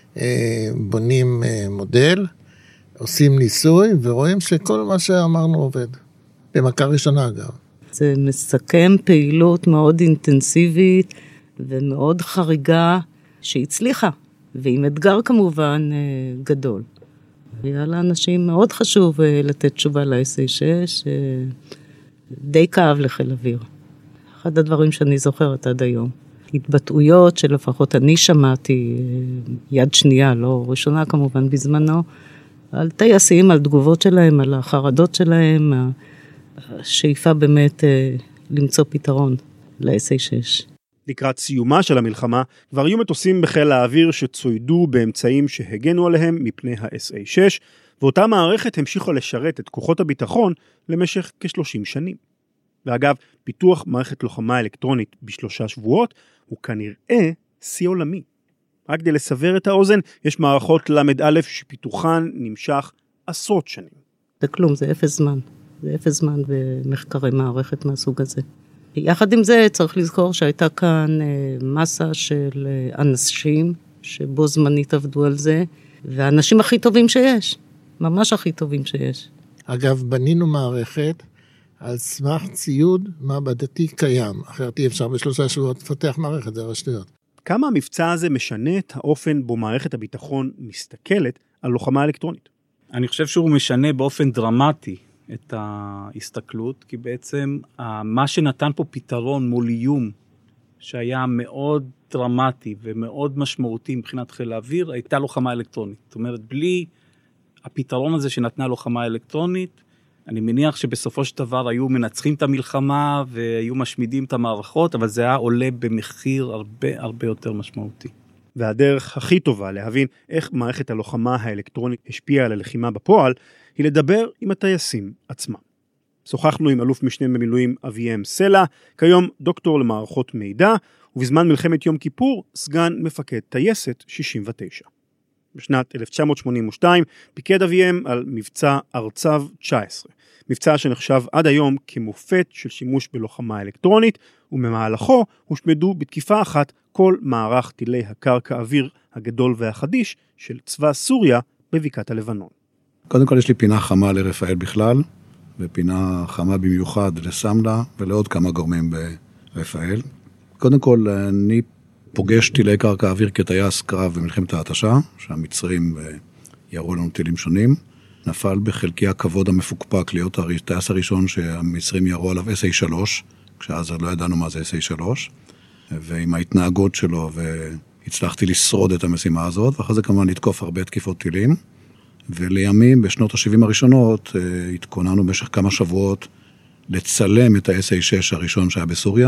בונים מודל, עושים ניסוי, ורואים שכל מה שאמרנו עובד. במכה ראשונה אגב. זה מסכם פעילות מאוד אינטנסיבית ומאוד חריגה שהצליחה, ועם אתגר כמובן גדול. היה לאנשים מאוד חשוב לתת תשובה ל-אס איי שש, די כאב לחיל אוויר. אחד הדברים שאני זוכרת עד היום. התבטאויות שלפחות אני שמעתי, יד שנייה, לא ראשונה כמובן בזמנו, על טייסים, על תגובות שלהם, על החרדות שלהם, השאיפה באמת למצוא פתרון ל-אס איי שש. לקראת סיומה של המלחמה, כבר היו מטוסים בחיל האוויר שצוידו באמצעים שהגנו עליהם מפני ה-אס איי שש, ואותה מערכת המשיכה לשרת את כוחות הביטחון למשך כ-שלושים שנים. ואגב, פיתוח מערכת לוחמה אלקטרונית בשלושה שבועות הוא כנראה שיא עולמי. רק כדי לסבר את האוזן, יש מערכות למד א' שפיתוחן נמשך עשרות שנים. זה כלום, זה אפס זמן. זה אפס זמן במחקרי מערכת מהסוג הזה. יחד עם זה צריך לזכור שהייתה כאן מסה של אנשים שבו זמנית עבדו על זה, והאנשים הכי טובים שיש, ממש הכי טובים שיש. אגב, בנינו מערכת על סמך ציוד מעבדתי קיים, אחרת אי אפשר בשלושה שבועות לפתח מערכת, זה הרשתיות. כמה המבצע הזה משנה את האופן בו מערכת הביטחון מסתכלת על לוחמה אלקטרונית? אני חושב שהוא משנה באופן דרמטי את ההסתכלות, כי בעצם מה שנתן פה פתרון מול איום, שהיה מאוד דרמטי ומאוד משמעותי מבחינת חיל האוויר, הייתה לוחמה אלקטרונית. זאת אומרת, בלי הפתרון הזה שנתנה לוחמה אלקטרונית, אני מניח שבסופו של דבר היו מנצחים את המלחמה והיו משמידים את המערכות, אבל זה היה עולה במחיר הרבה הרבה יותר משמעותי. והדרך הכי טובה להבין איך מערכת הלוחמה האלקטרונית השפיעה על הלחימה בפועל, היא לדבר עם הטייסים עצמם. שוחחנו עם אלוף משנה במילואים אביהם סלע, כיום דוקטור למערכות מידע, ובזמן מלחמת יום כיפור סגן מפקד טייסת שישים ותשע. בשנת אלף תשע מאות שמונים ושתיים פיקד אביהם על מבצע ארצב תשע עשרה, מבצע שנחשב עד היום כמופת של שימוש בלוחמה אלקטרונית, וממהלכו הושמדו בתקיפה אחת כל מערך טילי הקרקע אוויר הגדול והחדיש של צבא סוריה בבקעת הלבנון. קודם כל יש לי פינה חמה לרפאל בכלל, ופינה חמה במיוחד לסמלה ולעוד כמה גורמים ברפאל. קודם כל אני פוגש טילי קרקע אוויר כטייס קרב במלחמת ההתשה, שהמצרים ירו לנו טילים שונים. נפל בחלקי הכבוד המפוקפק להיות הטייס הראשון שהמצרים ירו עליו אס איי שלוש, כשאז לא ידענו מה זה אס איי שלוש, ועם ההתנהגות שלו והצלחתי לשרוד את המשימה הזאת, ואחרי זה כמובן לתקוף הרבה תקיפות טילים. ולימים, בשנות ה-שבעים הראשונות, התכוננו במשך כמה שבועות לצלם את ה-אס איי שש הראשון שהיה בסוריה,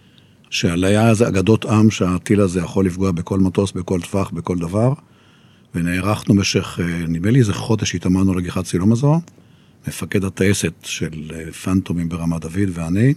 שעליה זה אגדות עם שהטיל הזה יכול לפגוע בכל מטוס, בכל טווח, בכל דבר, ונערכנו במשך, נדמה לי איזה חודש התאמנו לגיחת צילום הזו, מפקד הטייסת של פנטומים ברמת דוד ואני,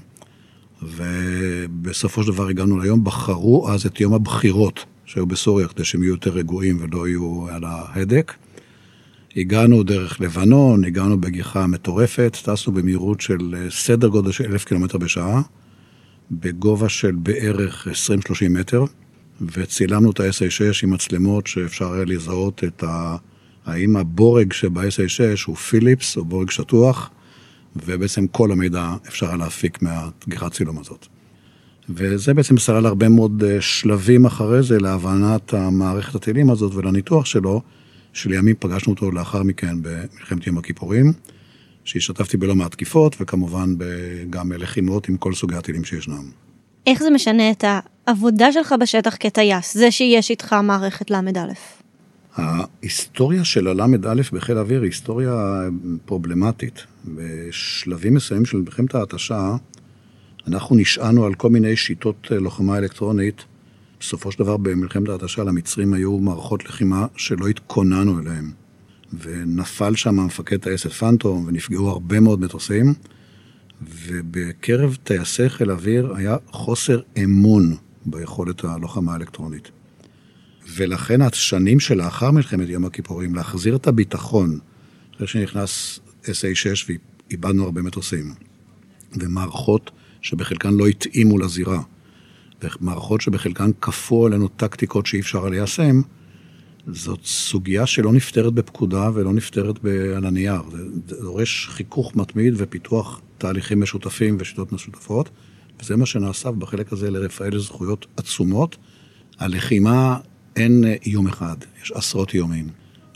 ובסופו של דבר הגענו ליום, בחרו אז את יום הבחירות שהיו בסוריה, כדי שהם יהיו יותר רגועים ולא יהיו על ההדק. הגענו דרך לבנון, הגענו בגיחה מטורפת, טסנו במהירות של סדר גודל של אלף קילומטר בשעה, בגובה של בערך עשרים שלושים מטר, וצילמנו את ה-אס איי שש עם מצלמות שאפשר היה לזהות את ה... האם הבורג שב-אס איי שש הוא פיליפס או בורג שטוח, ובעצם כל המידע אפשר היה להפיק מהגיחת צילום הזאת. וזה בעצם סלל הרבה מאוד שלבים אחרי זה להבנת המערכת הטילים הזאת ולניתוח שלו, שלימים פגשנו אותו לאחר מכן במלחמת יום הכיפורים, שהשתתפתי בלא מעט תקיפות, וכמובן גם לחימות עם כל סוגי הטילים שישנם. איך זה משנה את העבודה שלך בשטח כטייס, זה שיש איתך מערכת למד א'? ההיסטוריה של הלמד א' בחיל האוויר היא היסטוריה פרובלמטית. בשלבים מסוימים של מלחמת ההתשה, אנחנו נשענו על כל מיני שיטות לוחמה אלקטרונית. בסופו של דבר במלחמת ההתשה למצרים היו מערכות לחימה שלא התכוננו אליהם. ונפל שם מפקד טייסת פנטום ונפגעו הרבה מאוד מטוסים. ובקרב טייסי חיל האוויר היה חוסר אמון ביכולת הלוחמה האלקטרונית. ולכן השנים שלאחר מלחמת יום הכיפורים, להחזיר את הביטחון, אחרי שנכנס אס איי שש ואיבדנו הרבה מטוסים, ומערכות שבחלקן לא התאימו לזירה, ומערכות שבחלקן כפו עלינו טקטיקות שאי אפשר ליישם, זאת סוגיה שלא נפתרת בפקודה ולא נפתרת על הנייר. זה דורש חיכוך מתמיד ופיתוח תהליכים משותפים ושיטות משותפות, וזה מה שנעשה בחלק הזה לרפאל זכויות עצומות. הלחימה אין איום אחד, יש עשרות איומים.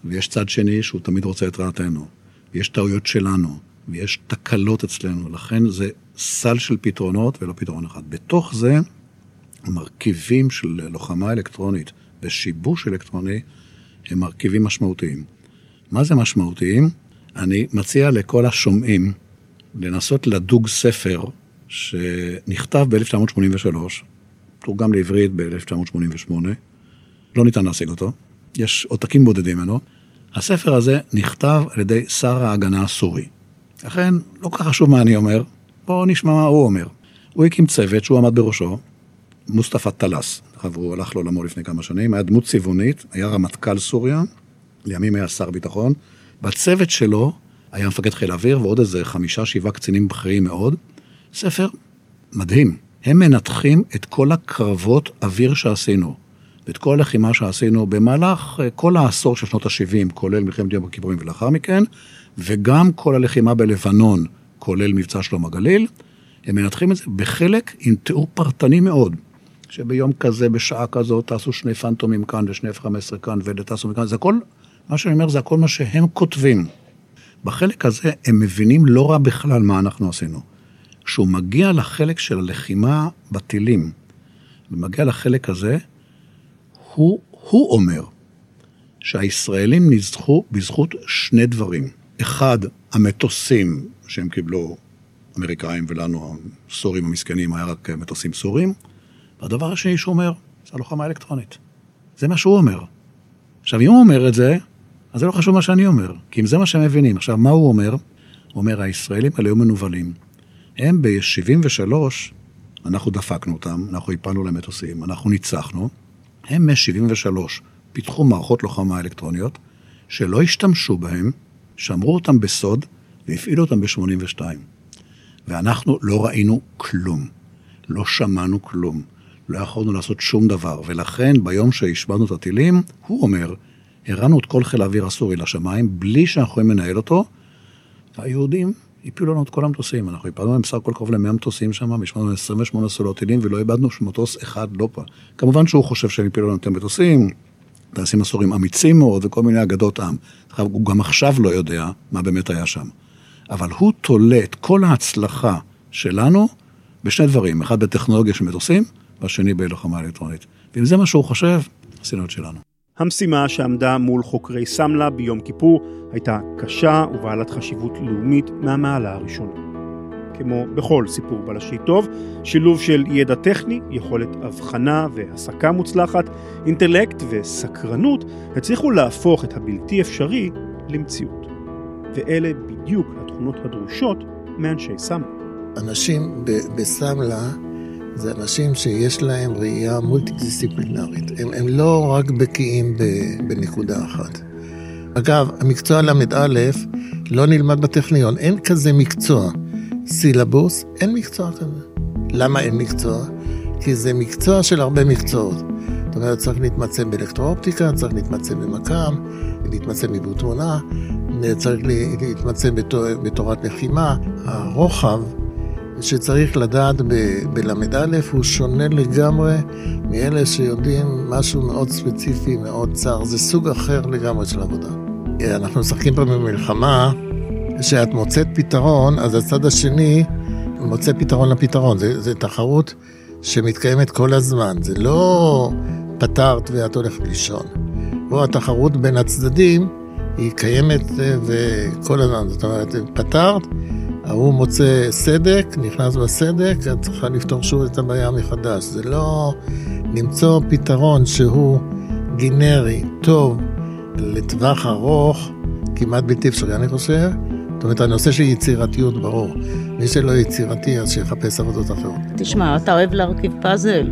ויש צד שני שהוא תמיד רוצה את רעתנו, ויש טעויות שלנו, ויש תקלות אצלנו, לכן זה סל של פתרונות ולא פתרון אחד. בתוך זה, המרכיבים של לוחמה אלקטרונית ושיבוש אלקטרוני, הם מרכיבים משמעותיים. מה זה משמעותיים? אני מציע לכל השומעים לנסות לדוג ספר שנכתב ב-אלף תשע מאות שמונים ושלוש, תורגם לעברית ב-אלף תשע מאות שמונים ושמונה, לא ניתן להשיג אותו, יש עותקים בודדים ממנו. הספר הזה נכתב על ידי שר ההגנה הסורי. לכן, לא כל כך חשוב מה אני אומר, בואו נשמע מה הוא אומר. הוא הקים צוות שהוא עמד בראשו, מוסטפא טלס, הוא הלך לעולמו לפני כמה שנים, היה דמות צבעונית, היה רמטכ"ל סוריה, לימים היה שר ביטחון, בצוות שלו היה מפקד חיל אוויר ועוד איזה חמישה, שבעה קצינים בכירים מאוד, ספר מדהים. הם מנתחים את כל הקרבות אוויר שעשינו, ואת כל הלחימה שעשינו במהלך כל העשור של שנות ה-שבעים, כולל מלחמת יום הכיפורים ולאחר מכן, וגם כל הלחימה בלבנון, כולל מבצע שלום הגליל, הם מנתחים את זה בחלק עם תיאור פרטני מאוד, שביום כזה, בשעה כזאת, תעשו שני פנטומים כאן ושני אף חמש עשרה כאן ותעשו מכאן, זה הכל, מה שאני אומר, זה הכל מה שהם כותבים. בחלק הזה הם מבינים לא רע בכלל מה אנחנו עשינו. כשהוא מגיע לחלק של הלחימה בטילים, ומגיע לחלק הזה, הוא, הוא אומר שהישראלים ניצחו בזכות שני דברים. אחד, המטוסים שהם קיבלו אמריקאים ולנו, הסורים המסכנים, היה רק מטוסים סורים. והדבר השני שהוא אומר, זה הלוחמה אלקטרונית. זה מה שהוא אומר. עכשיו, אם הוא אומר את זה, אז זה לא חשוב מה שאני אומר, כי אם זה מה שהם מבינים. עכשיו, מה הוא אומר? הוא אומר, הישראלים האלה היו מנובלים. הם ב-שבעים ושלוש, אנחנו דפקנו אותם, אנחנו הפלנו להם מטוסים, אנחנו ניצחנו. הם מ-שבעים ושלוש פיתחו מערכות לוחמה אלקטרוניות, שלא השתמשו בהם, שמרו אותם בסוד, והפעילו אותם ב-שמונים ושתיים. ואנחנו לא ראינו כלום. לא שמענו כלום. לא יכולנו לעשות שום דבר. ולכן, ביום שהשבדנו את הטילים, הוא אומר, הראנו את כל חיל האוויר הסורי לשמיים, בלי שאנחנו יכולים לנהל אותו, והיהודים הפילו לנו את כל המטוסים. אנחנו הפלנו להם בסך הכל קרוב ל-מאה מטוסים שם, השמדנו עשרים ושמונה סולות טילים, ולא איבדנו שמטוס אחד לא פעם. כמובן שהוא חושב שהם הפילו לנו את המטוסים, טייסים הסורים אמיצים מאוד, וכל מיני אגדות עם. הוא גם עכשיו לא יודע מה באמת היה שם. אבל הוא תולה את כל ההצלחה שלנו בשני דברים. אחד בטכנולוגיה של מטוסים, והשני בלוחמה אלקטרונית. ואם זה מה שהוא חושב, עשינו את שלנו. המשימה שעמדה מול חוקרי סמלה ביום כיפור הייתה קשה ובעלת חשיבות לאומית מהמעלה הראשונה. כמו בכל סיפור בלשי טוב, שילוב של ידע טכני, יכולת הבחנה והסקה מוצלחת, אינטלקט וסקרנות, הצליחו להפוך את הבלתי אפשרי למציאות. ואלה בדיוק התכונות הדרושות מאנשי סמלה. אנשים בסמלה זה אנשים שיש להם ראייה מולטי-דיסציפלינרית. הם, הם לא רק בקיאים בנקודה אחת. אגב, המקצוע למד א' לא נלמד בטכניון. אין כזה מקצוע. סילבוס, אין מקצוע כזה. למה אין מקצוע? כי זה מקצוע של הרבה מקצועות. זאת אומרת, צריך להתמצא באלקטרואופטיקה, צריך להתמצא במקם, להתמצא בעיבוד תמונה, צריך להתמצא בתורת לחימה. הרוחב שצריך לדעת בלמד א' הוא שונה לגמרי מאלה שיודעים משהו מאוד ספציפי, מאוד צר. זה סוג אחר לגמרי של עבודה. אנחנו משחקים פה במלחמה, שאת מוצאת פתרון, אז הצד השני מוצא פתרון לפתרון. זה, זה תחרות שמתקיימת כל הזמן. זה לא פתרת ואת הולכת לישון. פה התחרות בין הצדדים היא קיימת וכל הזמן. זאת אומרת, פתרת, הוא מוצא סדק, נכנס בסדק, את צריכה לפתור שוב את הבעיה מחדש. זה לא למצוא פתרון שהוא גנרי, טוב, לטווח ארוך, כמעט בלתי אפשרי, אני חושב. זאת אומרת, הנושא של יצירתיות ברור. מי שלא יצירתי, אז שיחפש עבודות אחרות. תשמע, אתה אוהב להרכיב פאזל?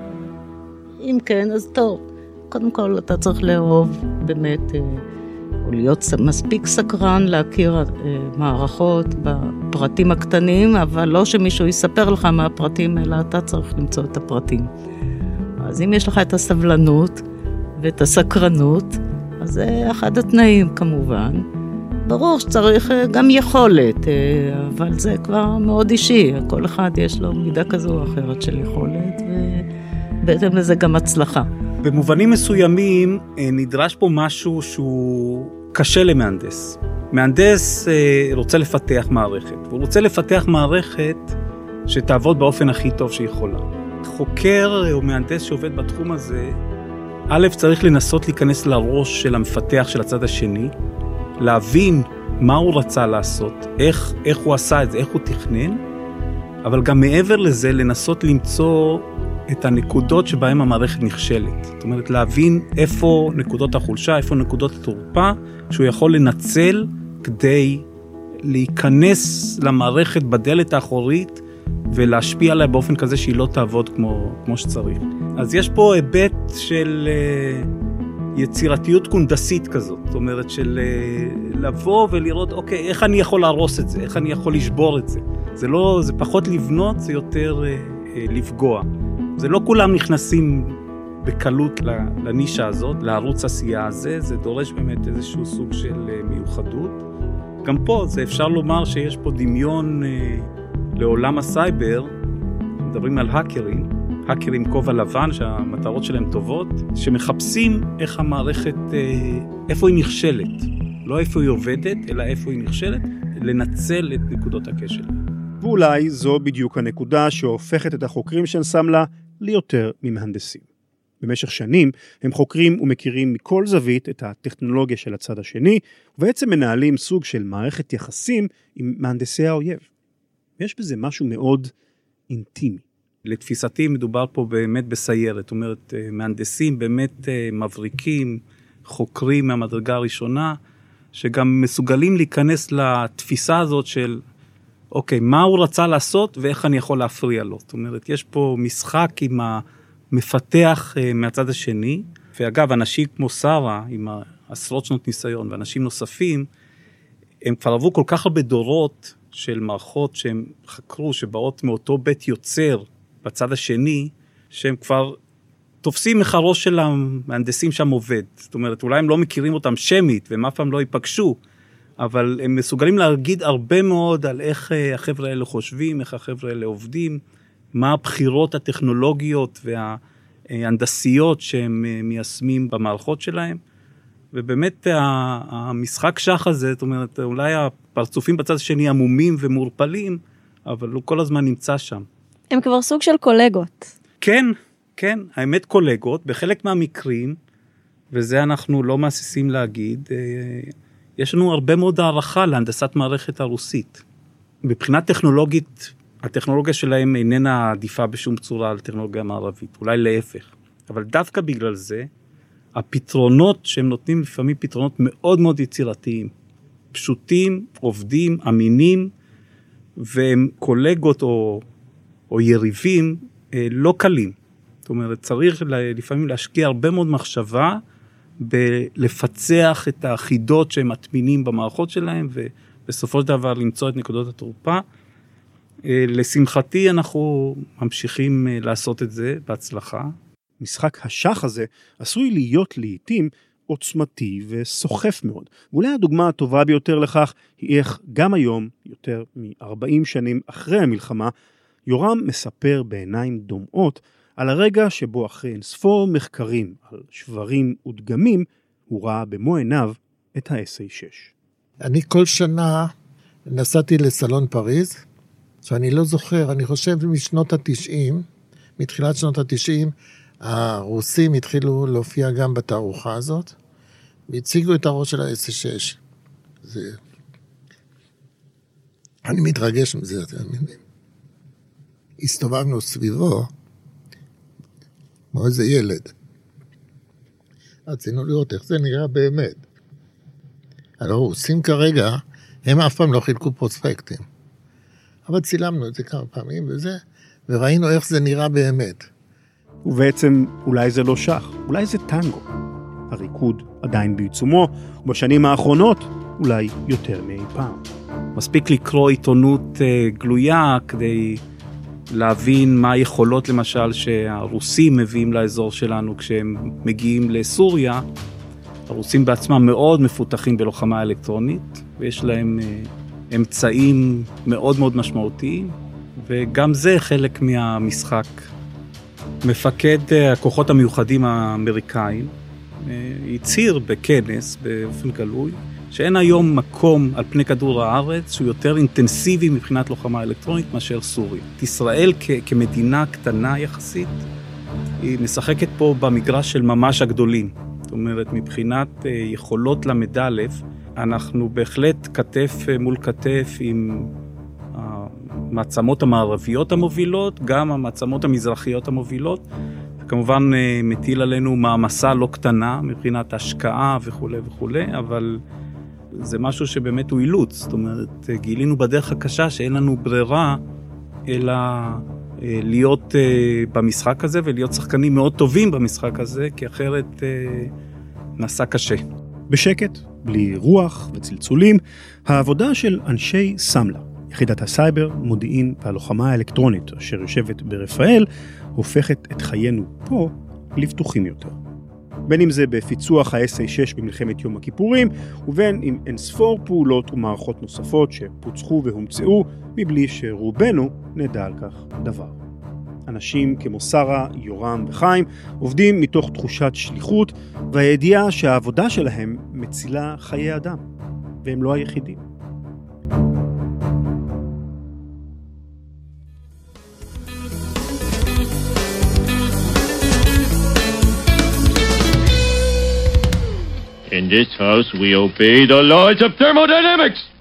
אם כן, אז טוב. קודם כל, אתה צריך לאהוב באמת, או להיות מספיק סקרן להכיר מערכות בפרטים הקטנים, אבל לא שמישהו יספר לך מה הפרטים, אלא אתה צריך למצוא את הפרטים. אז אם יש לך את הסבלנות ואת הסקרנות, אז זה אחד התנאים כמובן. ברור שצריך גם יכולת, אבל זה כבר מאוד אישי. כל אחד יש לו מידה כזו או אחרת של יכולת, ובעצם לזה גם הצלחה. במובנים מסוימים נדרש פה משהו שהוא קשה למהנדס. מהנדס רוצה לפתח מערכת, והוא רוצה לפתח מערכת שתעבוד באופן הכי טוב שיכולה. חוקר או מהנדס שעובד בתחום הזה, א', צריך לנסות להיכנס לראש של המפתח של הצד השני, להבין מה הוא רצה לעשות, איך, איך הוא עשה את זה, איך הוא תכנן, אבל גם מעבר לזה לנסות למצוא את הנקודות שבהן המערכת נכשלת. זאת אומרת, להבין איפה נקודות החולשה, איפה נקודות התורפה, שהוא יכול לנצל כדי להיכנס למערכת בדלת האחורית, ולהשפיע עליה באופן כזה שהיא לא תעבוד כמו, כמו שצריך. אז יש פה היבט של uh, יצירתיות קונדסית כזאת, זאת אומרת של uh, לבוא ולראות, אוקיי, איך אני יכול להרוס את זה, איך אני יכול לשבור את זה. זה לא, זה פחות לבנות, זה יותר uh, uh, לפגוע. זה לא כולם נכנסים בקלות לנישה הזאת, לערוץ עשייה הזה, זה דורש באמת איזשהו סוג של uh, מיוחדות. גם פה זה אפשר לומר שיש פה דמיון uh, לעולם הסייבר, מדברים על האקרים, האקרים כובע לבן שהמטרות שלהם טובות, שמחפשים איך המערכת, איפה היא נכשלת, לא איפה היא עובדת, אלא איפה היא נכשלת, לנצל את נקודות הכשל. ואולי זו בדיוק הנקודה שהופכת את החוקרים של סמלה ליותר ממהנדסים. במשך שנים הם חוקרים ומכירים מכל זווית את הטכנולוגיה של הצד השני, ובעצם מנהלים סוג של מערכת יחסים עם מהנדסי האויב. יש בזה משהו מאוד אינטימי. לתפיסתי מדובר פה באמת בסיירת, זאת אומרת, מהנדסים באמת מבריקים, חוקרים מהמדרגה הראשונה, שגם מסוגלים להיכנס לתפיסה הזאת של, אוקיי, מה הוא רצה לעשות ואיך אני יכול להפריע לו. זאת אומרת, יש פה משחק עם המפתח מהצד השני, ואגב, אנשים כמו שרה, עם עשרות שנות ניסיון, ואנשים נוספים, הם כבר עברו כל כך הרבה דורות, של מערכות שהם חקרו, שבאות מאותו בית יוצר בצד השני, שהם כבר תופסים איך הראש של המהנדסים שם עובד. זאת אומרת, אולי הם לא מכירים אותם שמית, והם אף פעם לא ייפגשו, אבל הם מסוגלים להגיד הרבה מאוד על איך החבר'ה האלה חושבים, איך החבר'ה האלה עובדים, מה הבחירות הטכנולוגיות וההנדסיות שהם מיישמים במערכות שלהם. ובאמת המשחק שח הזה, זאת אומרת, אולי הפרצופים בצד השני עמומים ומורפלים, אבל הוא כל הזמן נמצא שם. הם כבר סוג של קולגות. כן, כן, האמת קולגות, בחלק מהמקרים, וזה אנחנו לא מהססים להגיד, יש לנו הרבה מאוד הערכה להנדסת מערכת הרוסית. מבחינה טכנולוגית, הטכנולוגיה שלהם איננה עדיפה בשום צורה על טכנולוגיה מערבית, אולי להפך. אבל דווקא בגלל זה, הפתרונות שהם נותנים לפעמים פתרונות מאוד מאוד יצירתיים, פשוטים, עובדים, אמינים, והם קולגות או, או יריבים אה, לא קלים. זאת אומרת, צריך לפעמים להשקיע הרבה מאוד מחשבה, בלפצח את החידות שהם מטמינים במערכות שלהם, ובסופו של דבר למצוא את נקודות התורפה. אה, לשמחתי אנחנו ממשיכים אה, לעשות את זה בהצלחה. משחק השח הזה עשוי להיות לעתים עוצמתי וסוחף מאוד. ואולי הדוגמה הטובה ביותר לכך היא איך גם היום, יותר מ-ארבעים שנים אחרי המלחמה, יורם מספר בעיניים דומעות על הרגע שבו אחרי אינספור מחקרים על שברים ודגמים, הוא ראה במו עיניו את ה-אס איי שש. אני כל שנה נסעתי לסלון פריז, שאני לא זוכר, אני חושב משנות ה-תשעים, מתחילת שנות ה-תשעים, הרוסים התחילו להופיע גם בתערוכה הזאת, והציגו את הראש של ה-אס איי שש. זה... אני מתרגש מזה, אתם יודעים. הסתובבנו סביבו, כמו איזה ילד. רצינו לראות איך זה נראה באמת. הרוסים כרגע, הם אף פעם לא חילקו פרוספקטים. אבל צילמנו את זה כמה פעמים וזה, וראינו איך זה נראה באמת. ובעצם אולי זה לא שח, אולי זה טנגו. הריקוד עדיין בעיצומו, ובשנים האחרונות אולי יותר מאי פעם. מספיק לקרוא עיתונות גלויה כדי להבין מה היכולות למשל שהרוסים מביאים לאזור שלנו כשהם מגיעים לסוריה. הרוסים בעצמם מאוד מפותחים בלוחמה אלקטרונית, ויש להם אמצעים מאוד מאוד משמעותיים, וגם זה חלק מהמשחק מפקד הכוחות המיוחדים האמריקאים, הצהיר בכנס באופן גלוי, שאין היום מקום על פני כדור הארץ שהוא יותר אינטנסיבי מבחינת לוחמה אלקטרונית מאשר סוריה. ישראל כ- כמדינה קטנה יחסית, היא משחקת פה במגרש של ממש הגדולים. זאת אומרת, מבחינת יכולות למדלף, אנחנו בהחלט כתף מול כתף עם המעצמות המערביות המובילות, גם המעצמות המזרחיות המובילות, וכמובן מטיל עלינו מעמסה לא קטנה מבחינת השקעה וכו' וכו', אבל זה משהו שבאמת הוא אילוץ. זאת אומרת, גילינו בדרך הקשה שאין לנו ברירה, אלא להיות במשחק הזה ולהיות שחקנים מאוד טובים במשחק הזה, כי אחרת נסע קשה. בשקט, בלי רוח וצלצולים, העבודה של אנשי סמלה, יחידת הסייבר, מודיעין והלוחמה האלקטרונית אשר יושבת ברפאל, הופכת את חיינו פה לבטוחים יותר. בין אם זה בפיצוח ה-אס איי שש במלחמת יום הכיפורים, ובין עם אינספור פעולות ומערכות נוספות שפוצחו והומצאו, מבלי שרובנו נדע על כך דבר. אנשים כמו שרה, יורם וחיים עובדים מתוך תחושת שליחות, והידיעה שהעבודה שלהם מצילה חיי אדם, והם לא היחידים. In this house, we obey the laws of thermodynamics.